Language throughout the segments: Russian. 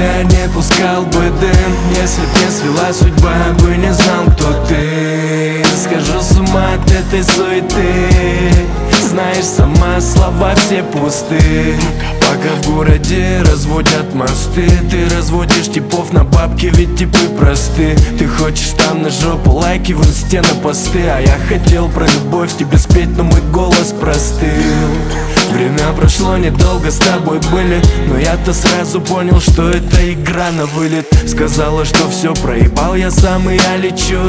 тебя не пускал бы дым. Если б не свела судьба, бы не знал, кто ты. Схожу с ума от этой суеты. Знаешь, сама слова все пусты. Пока в городе разводят мосты, ты разводишь типов на бабки, ведь типы просты. Ты хочешь там на жопу лайки в инсте на посты, а я хотел про любовь тебе спеть, но мой голос простыл. Время прошло недолго, с тобой были, но я-то сразу понял, что это игра на вылет. Сказала, что все проебал я сам, и я лечу.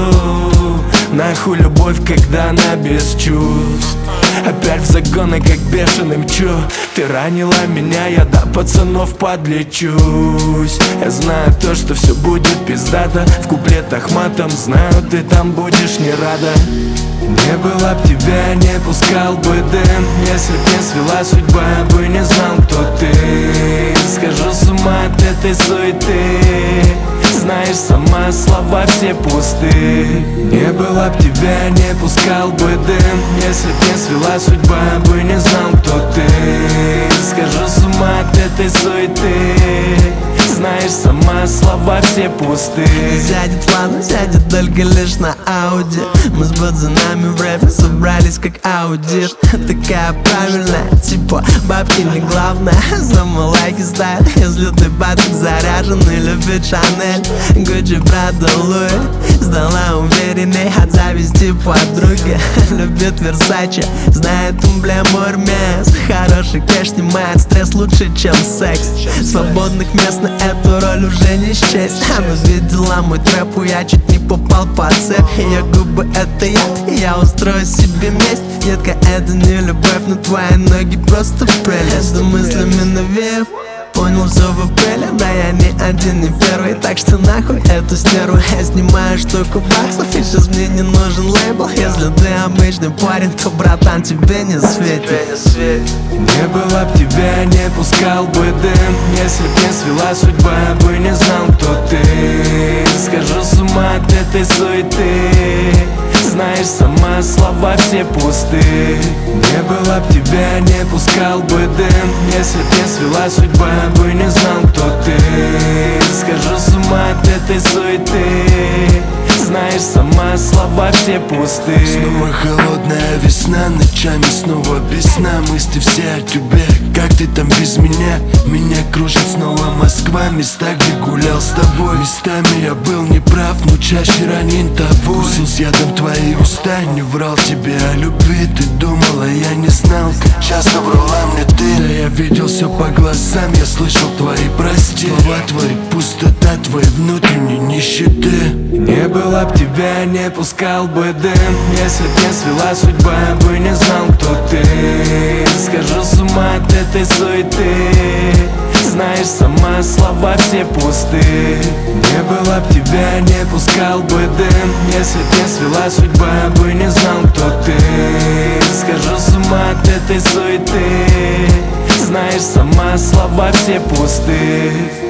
Нахуй любовь, когда она без чувств. Опять в загоны, как бешеный мчу. Ты ранила меня, я до пацанов подлечусь. Я знаю то, что все будет пиздато. В куплетах матом, знаю, ты там будешь не рада. Не было б тебя, не пускал бы дым. Если б не свела судьба, бы не знал, кто ты. Схожу с ума от этой суеты. Знаешь, сама слова все пусты. Не было б тебя, не пускал бы дым. Если б не свела судьба, бы не знал, кто ты. Схожу с ума от этой суеты. Знаешь, сама слова все пусты. Сядет ладно, сядет только лишь на Ауди. Мы с пацанами в рэпе собрались как аудит. Такая правильная, типа бабки не главное. Сама лайки ставят, если ты пацан заряжен и любит Шанель, Гуччи, Прада, Луи. Стала уверенней от зависти подруги. Любит Версаче, знает эмблему Hermes. Хороший кэш снимает стресс лучше, чем секс. Свободных мест на эту роль уже не счесть. Она видела мой трэп, я чуть не попал под цепь. Ее губы это я устрою себе месть. Детка, это не любовь, но твои ноги просто прелесть. За мыслями навеяв, понял все в апреле. Да я не один, не первый, так что нахуй эту стерву. Я снимаю штуку баксов, и сейчас мне не нужен лейбл. Если ты обычный парень, то, братан, тебе не светит. Не было б тебя, не пускал бы дым. Если б не свела судьба, бы не знал, кто ты. Схожу с ума от этой суеты. Знаешь, сама слова все пусты. Не было б тебя, не пускал бы дым. Если б не свела судьба, бы не знал, кто ты. Схожу с ума от этой суеты. Знаешь, сама слова все пусты. Снова холодная весна, ночами снова без сна. Мысли все о тебе, как ты там без меня. Меня кружит снова Москва, места, где гулял с тобой. Местами я был неправ, но чаще ранен тобой. Вкусил с ядом твои уста, не врал тебе о любви. Ты думала, я не знал, как часто врала мне ты. Да я видел все по глазам, я слышал твои прости. Слова твои, пустота твоей внутренней нищеты. Не было б тебя, не пускал бы дым. Если б не свела судьба, бы не знал, кто ты. Схожу с ума от этой суеты. Знаешь, сама слова все пусты. Не было б тебя, не пускал бы дым. Если б не свела судьба, бы не знал, кто ты. Схожу с ума от этой суеты. Знаешь, сама слова все пусты.